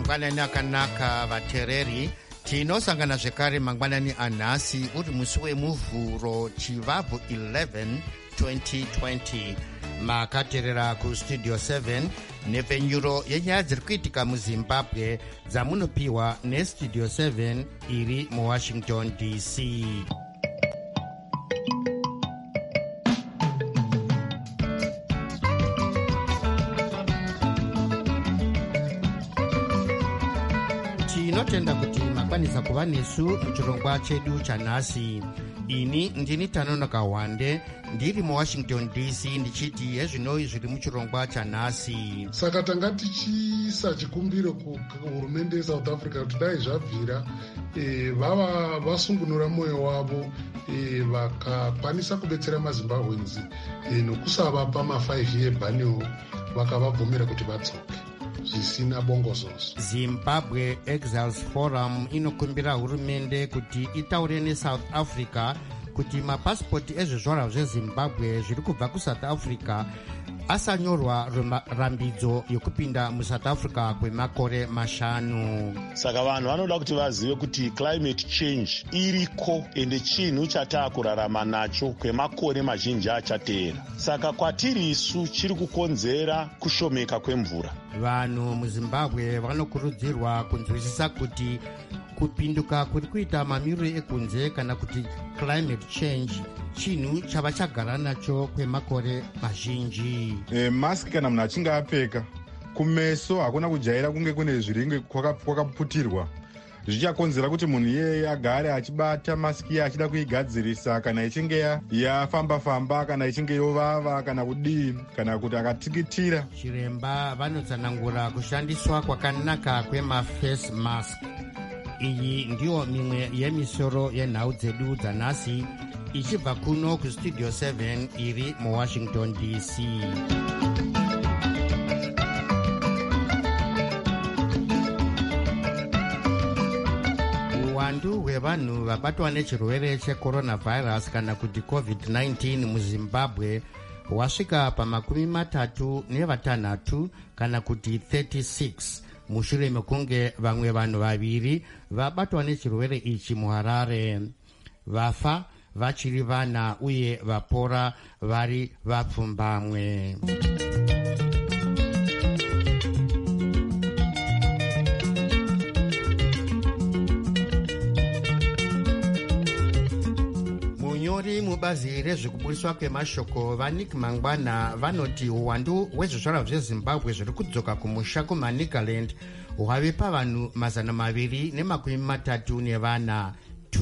mangwanani akanaka vateereri, tinosangana zvekare mangwanani anhasi uri musi wemuvhuro chivabvu 11 2020. makateerera kustudio 7 nepfenyuro yenyaya dziri kuitika muzimbabwe dzamunopiwa nestudio 7 iri muwashington dc. tinotenda kuti makwanisa kuva nesu muchirongwa chedu chanhasi. ini ndini Tanonoka Wande ndiri muwashington dc ndichiti hezvinoi zviri muchirongwa chanhasi. Saka tanga tichiisa chikumbiro kuhurumende yeSouth Africa kuti dai zvabvira vava vasungunura mwoyo wavo vakakwanisa kubetsera mazimbabwenzi nokusavapa ma5 ebhaniwo vakavabvumira kuti vatsoke zvisina bongozozo. Zimbabwe Exiles Forum inokumbira hurumende kuti itaure neSouth Africa kuti mapasipoti ezvizvarwa zvezimbabwe zviri kubva kuSouth Africa asanyorwa rambidzo yokupinda muSouth Africa kwemakore 5. Saka vanhu vanoda kuti vazive kuti climate change iriko ende chinhu chataakurarama nacho kwemakore mazhinji achateera. Saka kwatiri isu chiri kukonzera kushomeka kwemvura. Vanhu muZimbabwe vanokurudzirwa kunzwisisa kuti kupinduka kuri kuita mamiriro ekunze kana kuti climate change chinhu chava chagara nacho kwemakore mazhinji. Maski kana munhu achinge apfeka kumeso hakuna kujaira kunge kune zviringe kwakaputirwa, zvichakonzera kuti munhu iyeye agare achibata maski iye achida kuigadzirisa kana ichinge yafamba-famba kana ichinge yovava kana kudii kana kuti akatikitira. Chiremba vanotsanangura kushandiswa kwakanaka kwemaface mask. Iyi ndiyo mimwe yemisoro yenhau dzedu dzanhasi ichibva kuno kustudio 7 iri muwashington dc. uwandu hwevanhu vabatwa nechirwere checoronavirus kana kuti covid-19 muzimbabwe hwasvika pa36 kana kuti 36 mushure mekunge vamwe vanhu vaviri vabatwa nechirwere ichi muHarare. Vafa vachiri vana uye vapora vari vapfumbamwe. munyori mubazi rezvekubudiswa kwemashoko vaNick Mangwana vanoti uwandu hwezvizvarwa zvezimbabwe zviri kudzoka kumusha kumaNigaland hwave pavanhu 234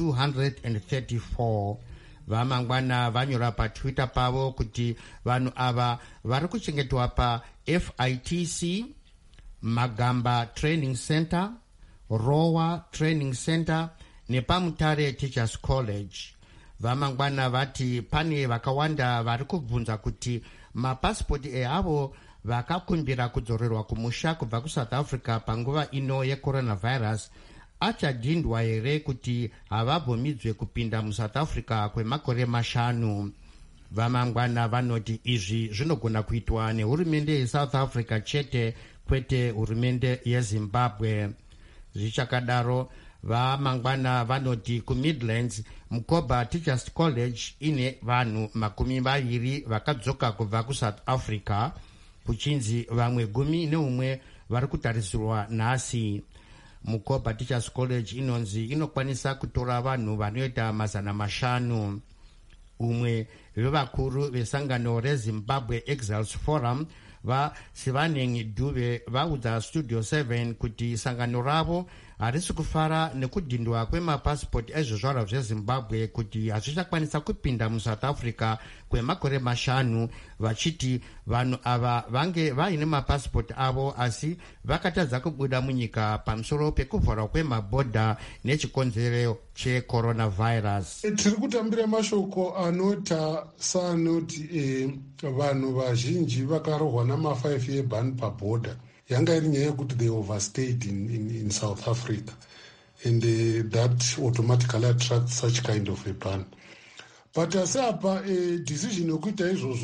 234. vaMangwana vanyora patwitter pavo kuti vanhu ava vari kuchengetwa paFITC, Magamba Training Center, Rowa Training Center nepamutare Teachers College. vaMangwana vati pane vakawanda vari kubvunza kuti mapasipoti eavo vakakumbira kudzorerwa kumusha kubva kuSouth Africa panguva ino yecoronavirus achadhindwa here kuti havabvumidzwe kupinda muSouth Africa kwemakore 5. vaMangwana vanoti izvi zvinogona kuitwa nehurumende yeSouth Africa chete, kwete hurumende yeZimbabwe. Zvichakadaro vaMangwana vanoti kuMidlands Mukoba Teachers College ine vanhu 20 vakadzoka kubva kuSouth Africa, kuchinzi vamwe 11 vari kutarisirwa nhasi. Mukoba Teachers College inonzi inokwanisa kutora vanhu vanoita 500. umwe vevakuru vesangano reZimbabwe Exiles Forum vaSivaneng Dube vaudza Studio 7 kuti sangano ravo harisi kufara nekudhindwa kwemapasipoti ezvizvarwa zveZimbabwe kuti hazvichakwanisa kupinda muSouth Africa kwemakore 5, vachiti vanhu ava vange vaine mapasipoti avo asi vakatadza kubuda munyika pamusoro pekuvharwa kwemabhodha nechikonzero checoronavirus. Tiri kutambira mashoko anota saanoti vanhu vazhinji vakarohwa nama5 ebhani pabhodha. Yanga iri nyaya yekuti they overstayed in South Africa and that automatically attracts such kind of a ban. But asi apa decision yokuita izvozvo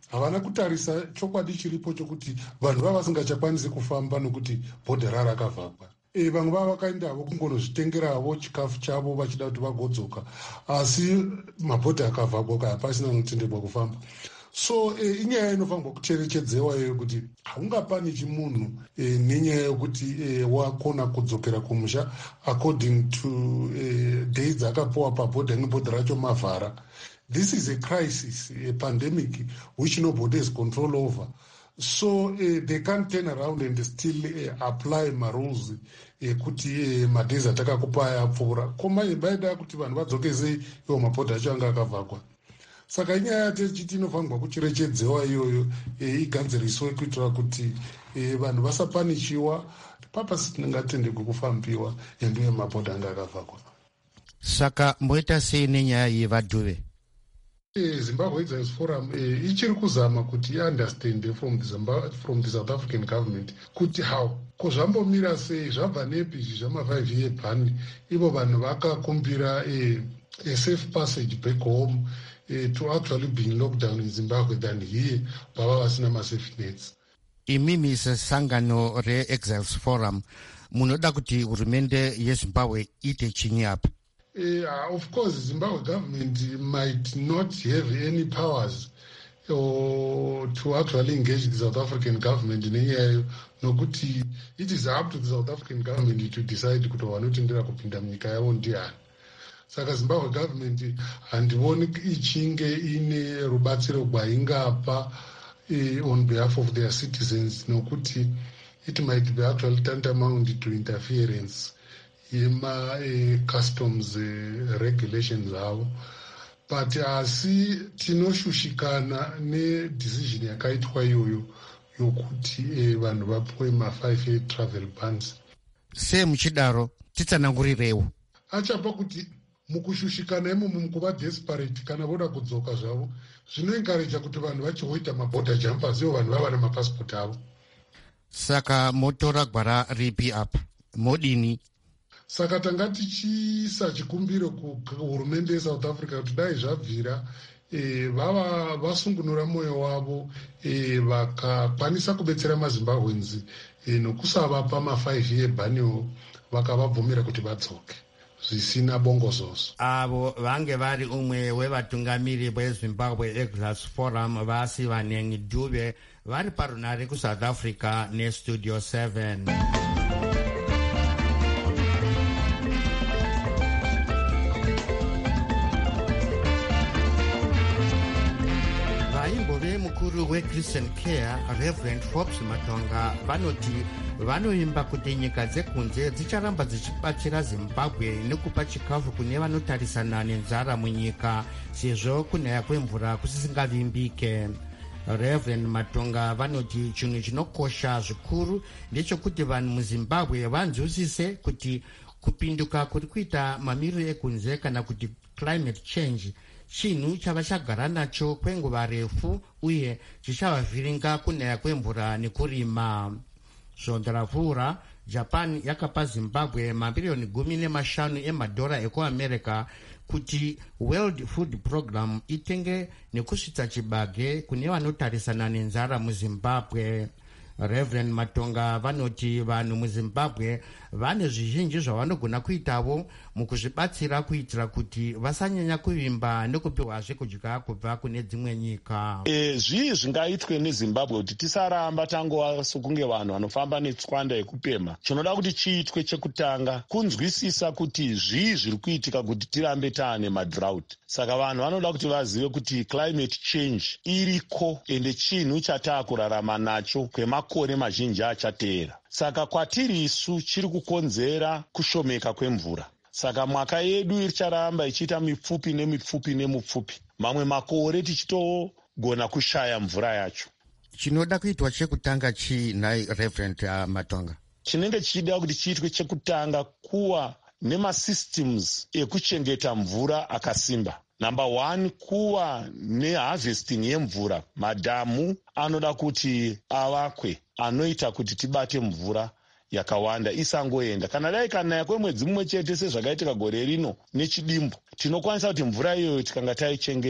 havana kutarisa chokwadi chiripo chokuti vanhu vava vasingachakwanisi kufamba nokuti bhodha rakavhagwa. Vamwe vava vakaendavo kungonozvitengeravo chikafu chavo vachida kuti vagodzoka, asi mabhodha akavhagwa hapasina anotenderwa kufamba. So inyaya inofanirwa kucherechedzewa iyo kuti haungapani chimunhu nenyaya yokuti wakona kudzokera kumusha according to days akapuwa pabhodha nebhodha racho mavhara. This is a crisis, a pandemic which nobody has control over. So they can't turn around and still apply marules kuti madays atakakupa yapfuura. Koma baida kuti vanhu vadzoke sei iwo mabhodha acho anga akavhagwa. Saka inyaya techiti inofanirwa kucherechedzewa iyoyo igadziriswe kuitira kuti vanhu vasapanishiwa papasi tinengatendekwe kufambiwa endiwe mabhodha anga akavhagwa. Saka mboita sei nenyaya yevadhuve? Zimbabwe Exile Forum ichiri kuzama kuti understand from the South African government kuti how ko zvambomira sei, zvabva nepi zvama5 year ban ivo vanhu vakakumbira a safe passage back home to actually being locked down in Zimbabwe than here bava vasina ma-safe nets. Imimi sangano re-Exiles Forum munoda kuti hurumende yeZimbabwe ite chinyi apa? Of course, Zimbabwe government might not have any powers to actually engage the South African government in any nokuti it is up to the South African government to decide kuti vanotendera kupinda munyika yavo ndiani. Saka Zimbabwe government handioni ichinge ine rubatsiro rwaingapa on behalf of their citizens nokuti it might be actually tantamount to interference customs regulations avo, but asi tinoshushikana nedecision yakaitwa iyoyo yokuti vanhu vapuwe ma5 year travel bans. Se muchidaro titsanangurirewo achapa kuti mukushushikana imomo mukuva desperate kana voda kudzoka zvavo zvinoencourage kuti vanhu vachihoita maborder jumpers ivo vanhu vava namapasipoti avo. Saka motora gwara ripi apa, modini? Saka tanga tichiisa chikumbiro kuhurumende yeSouth Africa kuti dai zvabvira vava vasungunura mwoyo wavo vakakwanisa kubetsera maZimbabweans nokusavapa ma5 year ban vakavabvumira kuti vadzoke zvisina bongozozo. Avo vange vari umwe wevatungamiri veZimbabwe Exiles Forum vasi Vanengi Dube vari parunare kuSouth Africa neStudio 7. Mukuru weChristian Care Reverend Forbes Matonga vanoti vanoimba kuti nyika dzekunze dzicharamba dzichibatsira Zimbabwe nekupa chikafu kune vanotarisana nenzara munyika sezvo kunaya kwemvura kusisingavimbike. Reverend Matonga vanoti chinhu chinokosha zvikuru ndechekuti vanhu muZimbabwe vanzwisise kuti kupinduka kuri kuita mamiriro ekunze kana kuti climate change chinhu chava chagara nacho kwenguva refu uye chichavavhiringa kunaya kwemvura nekurima. Zvondoravhura Japan yakapa Zimbabwe mabilioni 15 emadhora ekuAmerica kuti World Food Program itenge nekusvitsa chibage kune vanotarisana nenzara muZimbabwe. Reverend Matonga vanoti vanhu muZimbabwe vane zvizhinji zvavanogona kuitavo mukuzvibatsira kuitira kuti vasanyanya kuvimba nekupiwazve kudya kubva kune dzimwe nyika. Zvii zvingaitwe neZimbabwe kuti tisaramba tangova sokunge vanhu vanofamba netswanda yekupema. Chinoda kuti chiitwe chekutanga kunzwisisa kuti zvii zviri kuitika kuti tirambe taane madrought. Saka vanhu vanoda kuti vazive kuti climate change iriko ende chinhu chataakurarama nacho kwemakore mazhinji achateera. Saka kwatiri isu chiri kukonzera kushomeka kwemvura. Saka mwaka yedu icharamba ichiita mipfupi nemipfupi nemupfupi. Mamwe makore tichitogona kushaya mvura yacho. Chinoda kuitwa chekutanga chiinai Reverend Matonga? Chinenge chichida kuti chiitwe chekutanga kuwa nemasystems ekuchengeta mvura akasimba. Number 1, kuwa neharvesting yemvura. Madhamu anoda kuti avakwe anoita kuti tibate mvura yakawanda isangoenda. Kana dai kanaya kwemwedzi mumwe chete sezvakaitika gore rino nechidimbu, tinokwanisa kuti mvura iyoyo tikanga taichengeta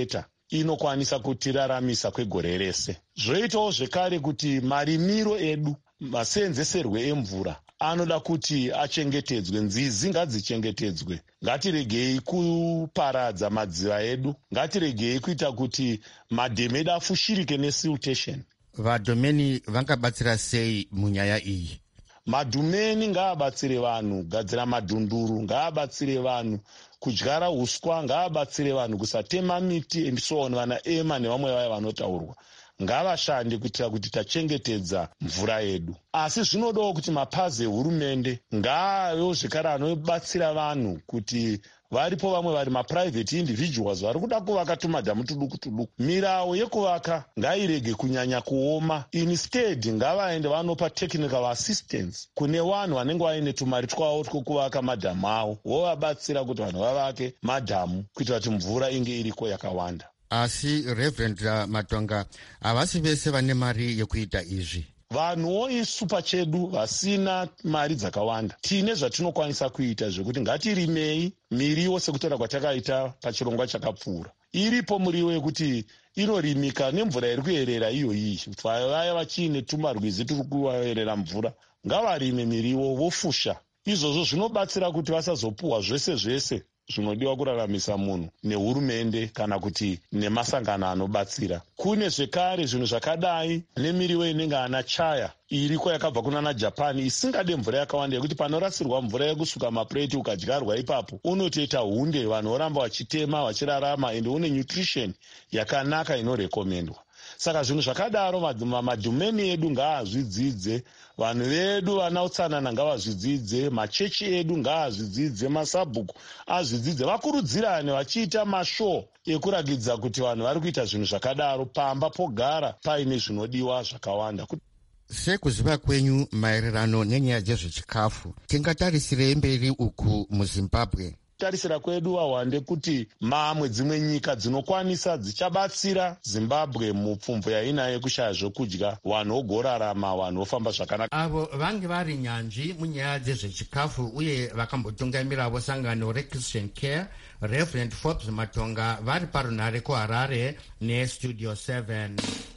inokwanisa kutiraramisa kwegore rese. Zvoitawo zvekare kuti marimiro edu, maseenzeserwe emvura anoda kuti achengetedzwe, nzizi ngadzichengetedzwe. Ngatiregei kuparadza madziva edu, ngatiregei kuita kuti madhemu edu afushirike nesiltation. Vadhomeni vangabatsira sei munyaya iyi? Madhumeni ngaabatsire vanhu kugadzira madhunduru, ngaabatsire vanhu kudyara huswa, ngaabatsire vanhu kusatema miti and so on. Vana ema nevamwe vaya vanotaurwa ngavashande kuitira kuti tachengetedza mvura yedu. Asi zvinodawo kuti mapazi ehurumende ngaavewo zvekare anobatsira vanhu kuti varipo vamwe vari maprivate individuals vari kuda kuvaka tumadhamu tuduku tuduku. Mirawo yekuvaka ngairege kunyanya kuoma. Instead ngavaende vanopa technical assistance kune vanhu vanenge vaine tumari twavo twokuvaka madhamu avo, vovabatsira kuti vanhu vavake madhamu kuitira kuti mvura inge iriko yakawanda. Asi Reverend Matonga, havasi vese vane mari yekuita izvi. Vanhuwo isu pachedu vasina mari dzakawanda tine zvatinokwanisa kuita zvekuti ngatirimei miriwo sekutaura kwatakaita pachirongwa chakapfuura. Iripo muriwo yekuti inorimika nemvura iri kuyerera iyoyi. Vaya vachiine tumarwizi turi kuyerera mvura ngavarime miriwo vofusha. Izvozvo zvinobatsira kuti vasazopuhwa zvese zvese zvinodiwa kuraramisa munhu nehurumende kana kuti nemasangano anobatsira. Kune zvekare zvinhu zvakadai nemiriwo inenge ana chaya iriko yakabva kunana Japan isingade mvura yakawanda yekuti panorasirwa mvura yekusuka mapureti ukadyarwa ipapo unotoita hunde, vanhu voramba vachitema vachirarama, ende une nutrition yakanaka inorekomendwa. Saka zvinhu zvakadaro madhumeni edu ngaazvidzidze, vanhu vedu vana utsanana ngavazvidzidze, machechi edu ngaazvidzidze, masabhuku azvidzidze, vakurudzirane vachiita mashow ekuragidza kuti vanhu vari kuita zvinhu zvakadaro pamba pogara paine zvinodiwa zvakawanda. Sekuziva kwenyu maererano nenyaya dzezvechikafu, tingatarisirei mberi uku muZimbabwe? Tarisira kwedu wawande kuti mamwe dzimwe nyika dzinokwanisa dzichabatsira Zimbabwe mupfumvu yainayo kushaya zvokudya, vanhu vogorarama, vanhu vofamba zvakanaka. Avo vange vari nyanzvi munyaya dzezvechikafu uye vakambotungamiravo sangano reChristian Care, Reverend Forbes Matonga, vari parunhare kuHarare neStudio 7.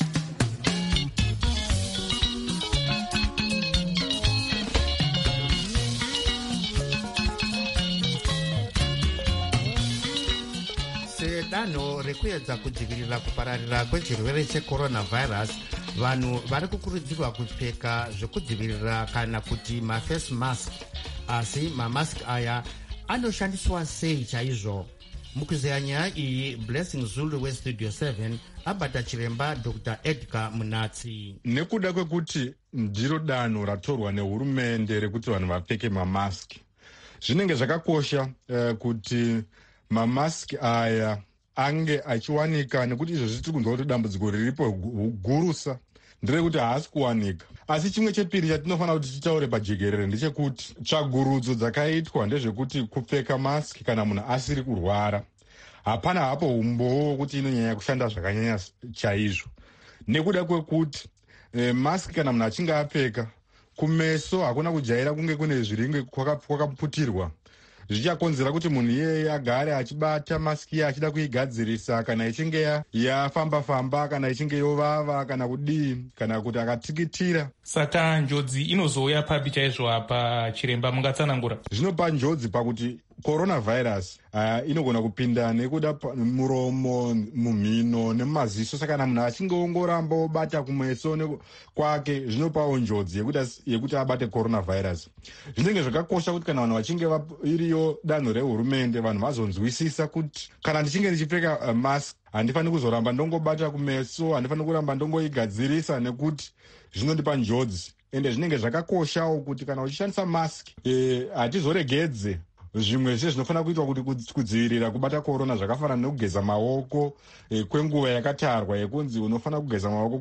Danho rekuedza kudzivirira kupararira kwechirwere checoronavirus, vanhu vari kukurudzirwa kupfeka zvekudzivirira kana kuti maface mask. Asi mamask aya anoshandiswa sei chaizvo? Mukuzeya nyaya iyi, Blessing Zulu weStudio 7 abata chiremba Dr. Edgar Munatsi. Nekuda kwekuti ndiro danho ratorwa nehurumende rekuti vanhu vapfeke mamaski, zvinenge zvakakosha kuti mamaski aya ange achiwanika, nekuti izvozvi tiri kunzwa kuti dambudziko riripo gurusa nderekuti haasi kuwanika. Asi chimwe chepiri chatinofanira kuti titaure pajekerere ndechekuti tsvagurudzo dzakaitwa ndezvekuti kupfeka maski kana munhu asiri kurwara hapana hapo umbowo kuti inonyanya kushanda zvakanyanya chaizvo, nekuda kwekuti maski kana munhu achinge apfeka kumeso hakuna kujaira kunge kune zviringe kwakaputirwa, zvichakonzera kuti munhu iyeye agare achibata maski achida kuigadzirisa kana ichinge yafamba-famba, kana ichinge yovava, kana kudii, kana kuti akatikitira. Saka njodzi inozouya papi chaizvo apa chiremba, mungatsanangura? Zvinopa njodzi pakuti coronavirus inogona kupinda nekuda muromo, mumhino nemumaziso. Saka kana munhu achinge ongoramba obata kumeso kwake zvinopawo njodzi yekuti abate coronavirus. Zvinenge zvakakosha kuti kana vanhu vachinge iriyo danho rehurumende, vanhu vazonzwisisa kuti kana ndichinge ndichipfeka mask handifaniri kuzoramba ndongobata kumeso, handifaniri kuramba ndongoigadzirisa nekuti zvinondipa njodzi. Ende zvinenge zvakakoshawo kuti kana uchishandisa mask hatizoregedze zvimwe zvezvinofanira kuitwa kuti kudzivirira kubata korona, zvakafanana nekugeza maoko kwenguva yakatarwa yekunzi unofanira kugeza maoko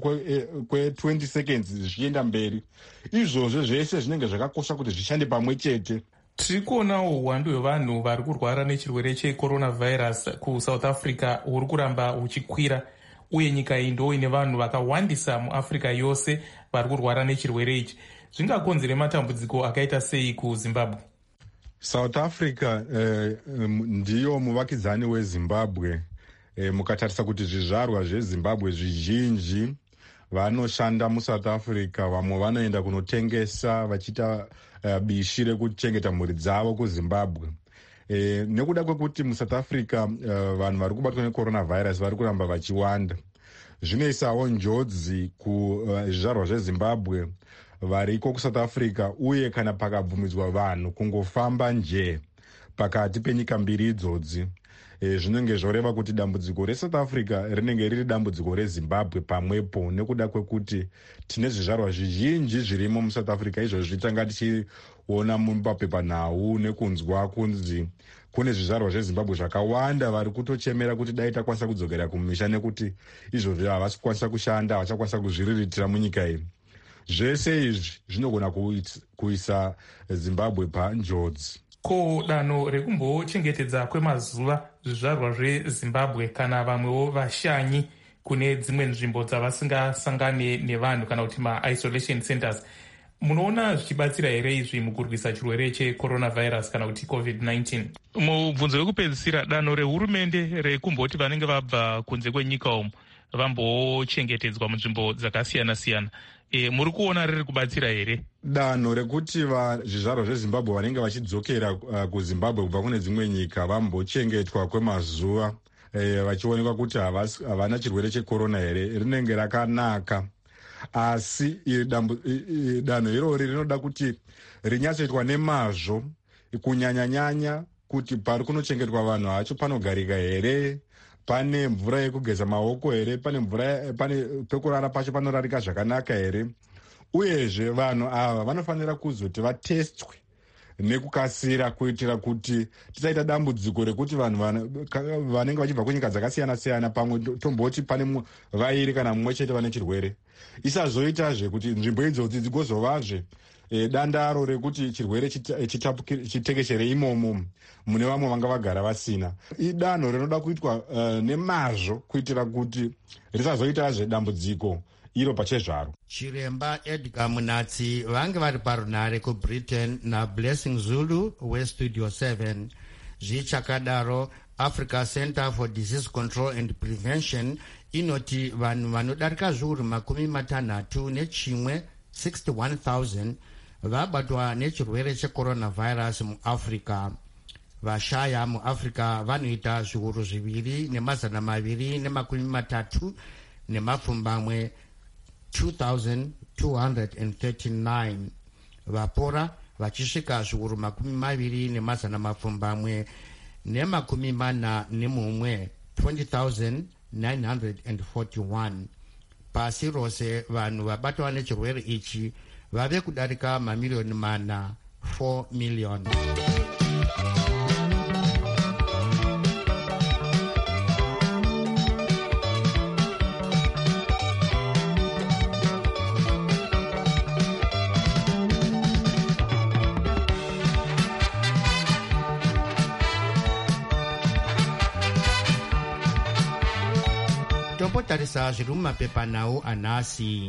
kwe20 seconds zvichienda mberi. Izvozvo zvese zvinenge zvakakosha kuti zvishande pamwe chete. Tiri kuonawo uwandu hwevanhu vari kurwara nechirwere checoronavirus kuSouth Africa huri kuramba huchikwira, uye nyika iyi ndo ine vanhu vakawandisa muAfrica yose vari kurwara nechirwere ichi. Zvingakonzere matambudziko akaita sei kuZimbabwe? South Africa ndiyo muvakidzani weZimbabwe mukatarisa kuti zvizvarwa zvezimbabwe zvizhinji vanoshanda musouth africa, vamwe vanoenda kunotengesa vachiita bishi rekuchengeta mhuri dzavo kuzimbabwe. Nekuda kwekuti musouth africa vanhu vari kubatwa necoronavirus vari kuramba vachiwanda, zvinoisawo njodzi kuzvizvarwa zvezimbabwe variko kusouth africa, uye kana pakabvumidzwa vanhu kungofamba nje pakati penyika mbiri idzodzi, zvinenge zvoreva kuti dambudziko resouth africa rinenge riri dambudziko rezimbabwe pamwepo, nekuda kwekuti tine zvizvarwa zvizhinji zvirimo musouth africa. Izvozvi tanga tichiona mumapepanhau nekunzwa kunzi kune zvizvarwa zvezimbabwe zvakawanda vari kutochemera kuti dai takwanisa kudzokera kumisha, nekuti izvozvi havasi kukwanisa kushanda, havachakwanisa kuzviriritira munyika iyi. Zvese izvi zvinogona kuisa zimbabwe panjodzi. Ko danho rekumbochengetedza kwemazuva zvizvarwa zvezimbabwe kana vamwewo vashanyi kune dzimwe nzvimbo dzavasingasangane nevanhu kana kuti ma-isolation centers, munoona zvichibatsira here izvi mukurwisa chirwere checoronavirus kana kuti covid-19? Mubvunzo wekupedzisira, danho rehurumende rekumboti vanenge vabva kunze kwenyika umu vambochengetedzwa munzvimbo dzakasiyana-siyana, muri kuona riri kubatsira here? Danho rekuti zvizvarwa zvezimbabwe vanenge vachidzokera kuzimbabwe kubva kune dzimwe nyika vambochengetwa kwemazuva vachionekwa kuti havana chirwere chekorona here, rinenge rakanaka. Asi danho irori rinoda kuti rinyatsoitwa nemazvo, kunyanya-nyanya kuti pari kunochengetwa vanhu hacho panogarika here, pane mvura yekugeza maoko here, pane pekurara pacho panorarika zvakanaka here. Uyezve vanhu ava vanofanira kuzoti vatestwe nekukasira, kuitira kuti tisaita dambudziko rekuti vanhu vanenge vachibva kunyika dzakasiyana-siyana, pamwe tomboti pane vairi kana mumwe chete vane chirwere, isazoitazve kuti nzvimbo idzodzi dzigozovazve dandaro rekuti chirwere chitekeshere imomo mune vamwe vanga vagara vasina. Idanho rinoda kuitwa nemazvo, kuitira kuti risazoitazve dambudziko iro pachezvaro. Chiremba Edgar Munatsi vange vari parunhare kuBritain naBlessing Zulu weStudio 7. Zvichakadaro, Africa Center for Disease Control and Prevention inoti vanhu vanodarika zviuru 61,000 vabatwa nechirwere checoronavirus muAfrica. Vashaya muAfrica vanoita zviuru 2,230 2,239. Vapora vachisvika zviuru 20,441 20,941. Pasi rose vanhu vabatwa nechirwere ichi vave kudarika mamiliyoni 4 miliyoni. Tombotarisa zviri mumapepanhau anhasi.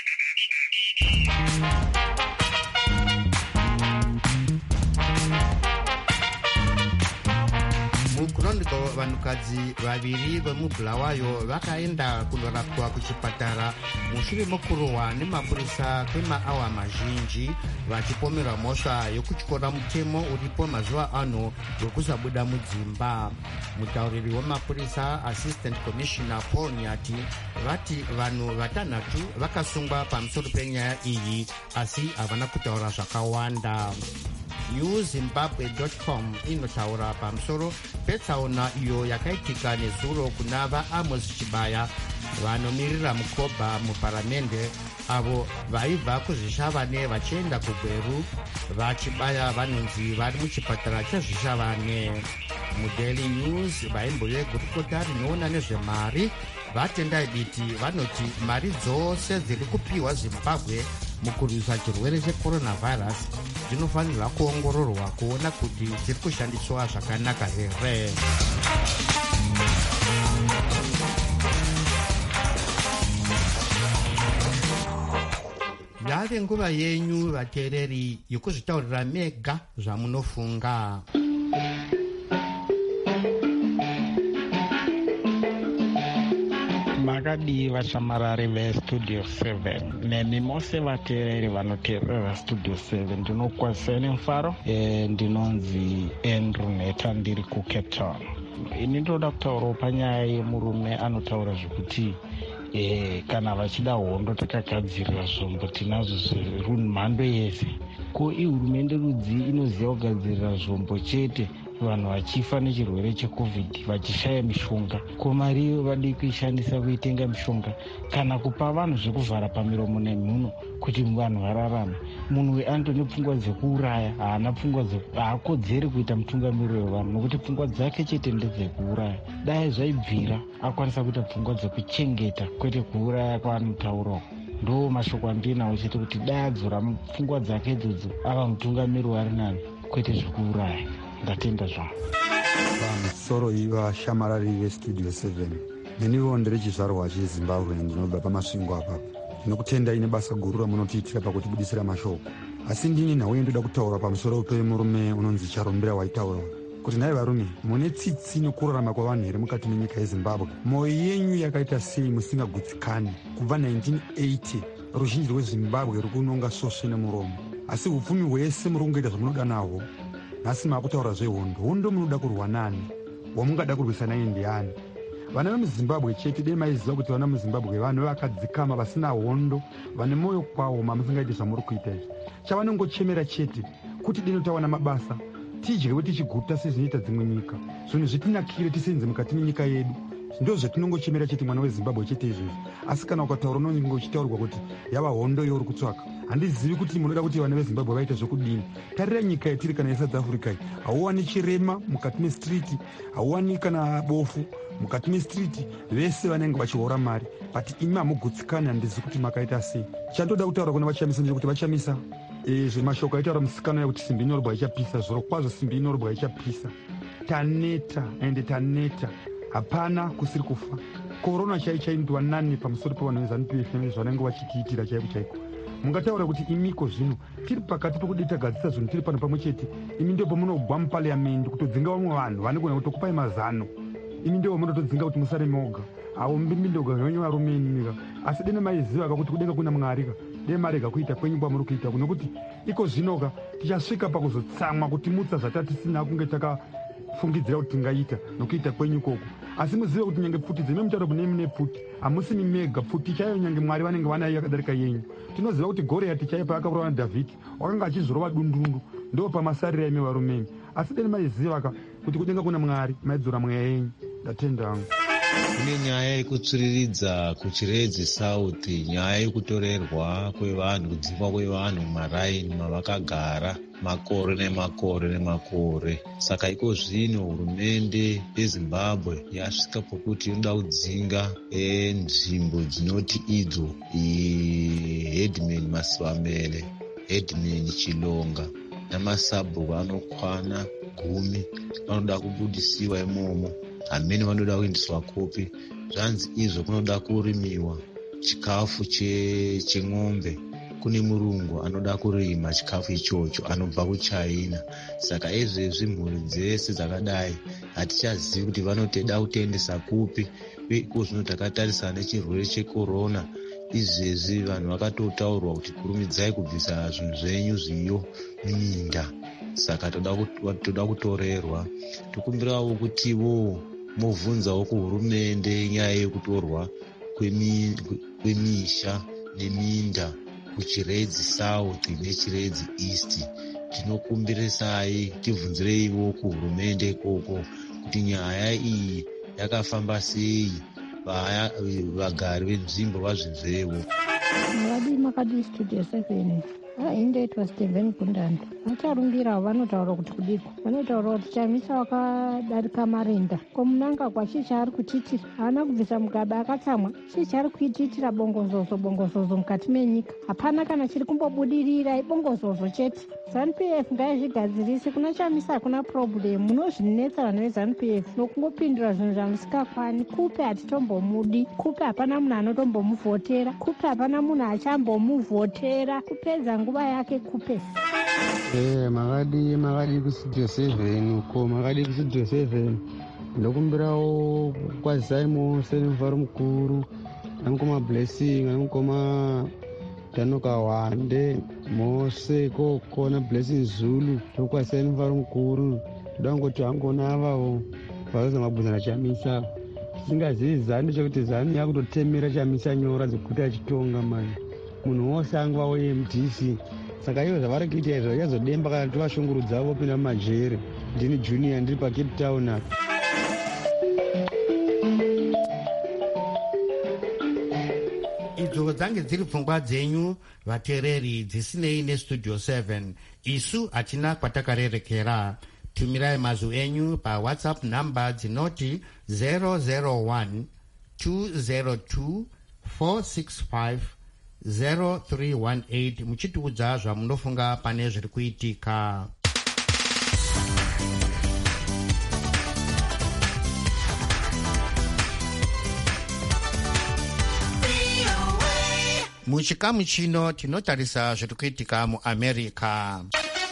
Muchronicle, vanhukadzi vaviri vemubulawayo vakaenda kundorapwa kuchipatara mushure mokurohwa nemapurisa kwemaawa mazhinji vachipomerwa mhosva yokutyora mutemo uripo mazuva ano wekusabuda mudzimba. Mutauriri wemapurisa Assistant Commissioner Paul Nyati vati vanhu vatanhatu vakasungwa pamusoro penyaya iyi, asi havana kutaura zvakawanda. newzimbabwe.com inotaura pamusoro petsaona iyo yakaitika nezuro kuna vaAmos Chibaya vanomirira mukoba muparamende, avo vaibva kuzvishavane vachienda kuGweru. VaChibaya vanonzi vari muchipatara chezvishavane. MuDaily News vaimbo yegurukota rinoona nezvemari vatendai biti vanoti mari dzose dziri kupiwa Zimbabwe mukurwisa chirwere checoronavirus dzinofanirwa kuongororwa kuona kuti dziri kushandiswa zvakanaka here. Yave nguva yenyu vateereri yokuzvitaurira mega zvamunofunga. makadii vashamarari vestudio 7 nemi mose vateereri vanoteerera studio 7 ndinokwazisai nemufaro. Ndinonzi Andrew Neta ndiri kuCape Town. Ini ndoda kutaurawo panyaya yemurume anotaura zvekuti kana vachida hondo takagadzirira zvombo tinazo mhando yese. Ko ihurumende rudzi inoziva kugadzirira zvombo chete vanhu vachifa nechirwere checovid vachishaya mishonga? Ko mari vadi kuishandisa kuitenga mishonga kana kupa vanhu zvekuvhara pamiromo nemhuno kuti vanhu vararame? Munhu weAntony pfungwa dzekuuraya haakodzeri kuita mutungamiriri wevanhu nokuti pfungwa dzake chete ndedzekuuraya. Dai zvaibvira akwanisa kuita pfungwa dzekuchengeta kwete kuuraya kwaanotaurawo. Ndo mashoko andinawo chete kuti dai adzora pfungwa dzake idzodzo ava mutungamiriri wari nani kwete zvekuuraya. Ndatenda zvangu. Pamusoro ivashamarari vestudio 7 neniwo ndiri chizvarwa chezimbabwe ndinobva pamasvingo apapo. Ndinokutendai nebasa guru ramunotiitira pakutibudisira mashoko, asi ndini nhauye ndoda kutaura pamusoro pemurume unonzi Charumbira waitaura kuti nai varume mune tsitsi nekurarama kwavanhu here mukati menyika yezimbabwe? Mwoyo yenyu yakaita sei musingagutsikani? Kubva 1980 ruzhinji rwezimbabwe rukunonga sosve nemuromo, asi upfumi hwese muri kungoita zvamunoda nahwo. Nhasi maakutaura zvehondo munoda kurwa nani? Wamungada kurwisanai ndiani? Vana vemuzimbabwe chete dei maiziva kuti vana muzimbabwe vanhu vakadzikama vasina hondo, vane mwoyo kwawo mamusingaiti zvamuri kuita izvi. Chavanongochemera chete kuti dino tawana mabasa tidyewo tichiguta sezvinoita dzimwe nyika, zvinhu zvitinakire tisenze mukati menyika yedu. Ndo zvatinongochemera chete mwana wezimbabwe chete izvozvi. Asi kana ukataura unonge uchitaurwa kuti yava hondo yauri kutsvaka, handizivi kuti munoda kuti vana vezimbabwe vaite zvokudini. Tarira nyika yatiri kana yeSouth Africa, hauwani chirema mukati mestriti, hauwani kana bofu mukati mestriti, vese vanenge vachihora mari, but imi hamugutsikani. Handizivi kuti makaita sei. Chandoda kutaura kuna vachamisa ndechekuti vachamisa mashoko aitaura musikana yakuti simbi inorobwa ichapisa. Zvoro kwazvo simbi inorobwa ichapisa. Taneta ende taneta, hapana kusiri kufa. Korona chaichaindwa nani pamusoro pevanhu veZANU-PF nezvanenge vachitiitira chaiko chaiko. Mungataura kuti imiko zvino tiri pakati pekuti tagadzisa zvinhu tiri pano pamwe chete. Imi ndio pamunogwa mupariamendi kutodzinga vamwe vanhu vanogona kutokupai mazano. Imi ndio munotodzinga kuti musare moga. Avo mbimbi ndoga nyonyo varume inika. Asi dene maiziva kuti kudenga kuna Mwari dei marega kuita kwenyu kwamuri kuita nokuti iko zvinoka tichasvika pakuzotsamwa kuti mutsa zvatatisina kunge takafungidzira kuti tingaita nokuita kwenyu koko. Asi muzive kuti nyange pfuti dzine mutauro kune mune pfuti hamusi mimega, pfuti chaiyo nyange Mwari vanenge vanayo yakadarika yenyu. Tinoziva kuti Goriati chaiyo paakaurawa naDhavhidhi wakanga achizorova dundundu, ndo pamasarira imi varumemi. Asi deni maiziva kuti kudenga kuna Mwari maidzora mweya yenyu. Ndatenda hangu. Kune nyaya yekutsviriridza kuChiredzi South, nyaya yekutorerwa kwevanhu, kudzingwa kwevanhu mumaraini mavakagara makore nemakore nemakore. Saka iko zvino hurumende yeZimbabwe yasvika pokuti inoda kudzinga nzvimbo dzinoti idzo Headman Masivamele, Headman Chilonga namasabhuku anokwana 10 vanoda kubudisiwa imomo. Amene vanoda kuindiswa kopi. Zvanzi izvo kunoda kurimiwa chikafu cheng'ombe. Kune murungu anoda kurima chikafu ichocho anobva kuChina. Saka izvezvi mhuri dzese dzakadai hatichazivi kuti vanotoda kutendesa kupi. Iko zvino takatarisana nechirwere chekorona. Izvezvi vanhu vakatotaurwa kuti kurumidzai kubvisa zvinhu zvenyu zviyo muminda. Saka toda kutorerwa. Tokumbirawo kutiwo movhunzawo kuhurumende nyaya yekutorwa kwemisha neminda kuChiredzi South neChiredzi East. Tinokumbirisai tibvunzireiwo kuhurumende ikoko kuti nyaya iyi yakafamba sei, vagari venzvimbo vazvibvewo. Makadi studio 7 indoitwa Stephen Gundanda. Vacharumbirawo vanotaura kuti kudiko, vanotaura kuti chamisa wakadarika marinda komunanga kwachii ari kutitira, haana kubvisa mugaba akatsamwa. Chii ari kuititira bongozozo mukati menyika? Hapana kana chiri kumbobudirira, ibongozozo chete. ZANU-PF ngaizvigadzirise. Kuna chamisa hakuna problem. Munozvinetsa vanhu veZANU-PF nokungopindura zvinhu zvamusingakwani. Kupe hatitombomudi, kupe hapana munhu anotombomuvhotera, kupe hapana munhu achambomuvhotera. Kupedza nguva yake kupe. Makadi kustudio 7 uko, makadi kustudio 7 ndokumbirawo kwazai mose nemuvharo mukuru ana mukoma Blessing, ana mukoma Tanoka Wande, Mose Koko na Blessing Zulu, tokwaseni mfaro mukuru. Toda ngoti angona avavo vazoza mabvunzana chamisa. Singazivi zani chekuti zani yakutotemera chamisa nyora dzekuti achitonga mani. Munhu wose angova weMDC. Saka ivo zvavari kuita izvo yazodemba kana tovashungurudza vopinda mumajere. Ndini Junior ndiri paCape Town apa. Idzo dzange dziri pfungwa dzenyu vateereri dzisinei nestudio 7. Isu hatina kwatakarerekera. Tumirai mazwi enyu paWhatsApp namba dzinoti 001 202 465 0318 muchitiudza zvamunofunga pane zviri kuitika. Muchikamu chino tinotarisa zviri kuitika muAmerica.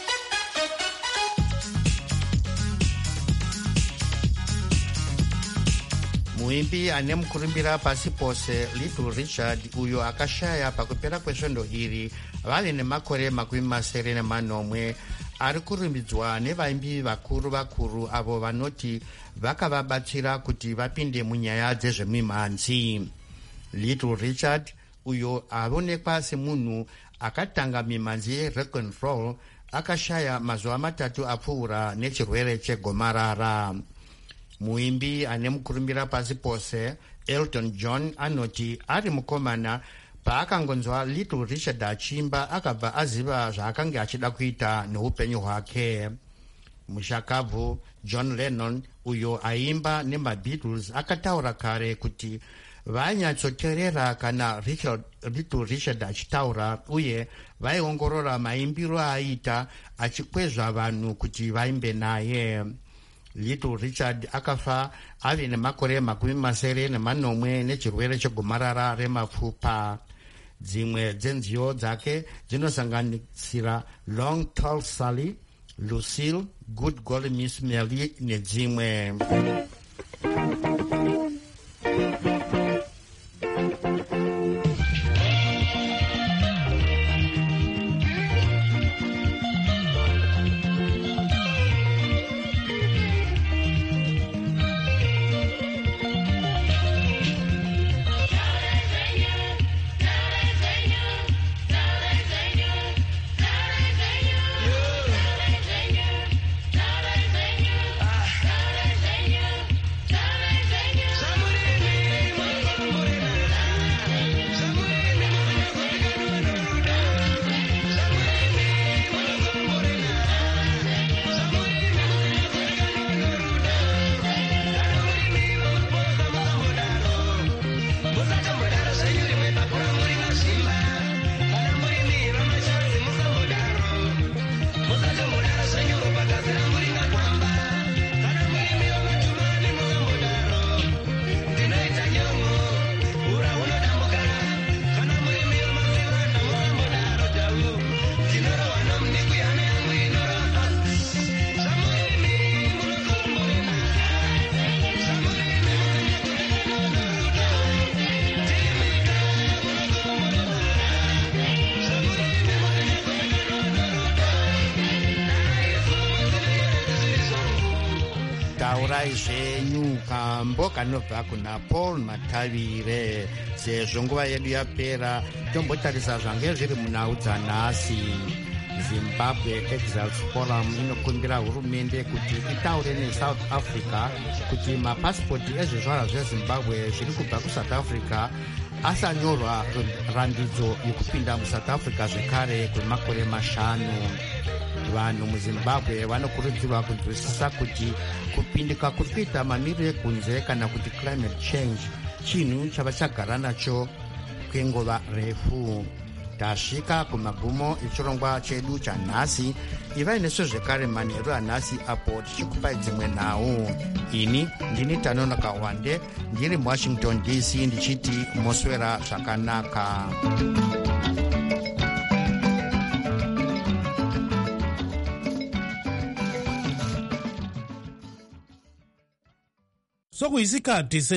Muimbi ane mukurumbira pasi pose Little Richard, uyo akashaya pakupera kwesvondo iri vave nemakore 80 ari kurumbidzwa nevaimbi vakuru avo vanoti vakavabatsira kuti vapinde munyaya dzezvemimhanzi. Little Richard, uyo aonekwa semunhu akatanga mimhanzi yerock and roll, akashaya mazuva 3 apfuura nechirwere chegomarara. Muimbi ane mukurumbira pasi pose Elton John anoti ari mukomana paakangonzwa Little Richard achimba akabva aziva zvaakanga achida kuita neupenyu hwake. Mushakabvu John Lennon, uyo aimba nemaBeatles, akataura kare kuti vainyatsoteerera kana Little Richard achitaura uye vaiongorora maimbiro aaita achikwezva vanhu kuti vaimbe naye. Little Richard akafa ave nemakore 80 nechirwere chegomarara remapfupa. Dzimwe dzenziyo dzake dzinosanganisira Long Tall Sally, Lucille, Good Golly Miss Melly nedzimwe. Taurai zvenyu kambo kanobva kuna Paul Matavire. Sezvo nguva yedu yapera, tombotarisa zvange zviri munhau dzanhasi. Zimbabwe Exiles Forum inokumbira hurumende kuti itaure neSouth Africa kuti mapasipoti ezvizvarwa zveZimbabwe zviri kubva kuSouth Africa asanyorwa randidzo yekupinda muSouth Africa zvekare kwemakore 5. Vanhu muZimbabwe vanokurudzirwa kunzwisisa kuti kupindika kuri kuita mamiriro ekunze kana kuti climate change chinhu chavachagara nacho kwenguva refu. Tasvika kumagumo echirongwa chedu chanhasi. Ivai nesu zvekare manheru anhasi apo tichikupai dzimwe nhau. Ini ndini Tanoka Wande ndiri muWashington DC ndichiti moswera zvakanaka. Sokuyisikhathi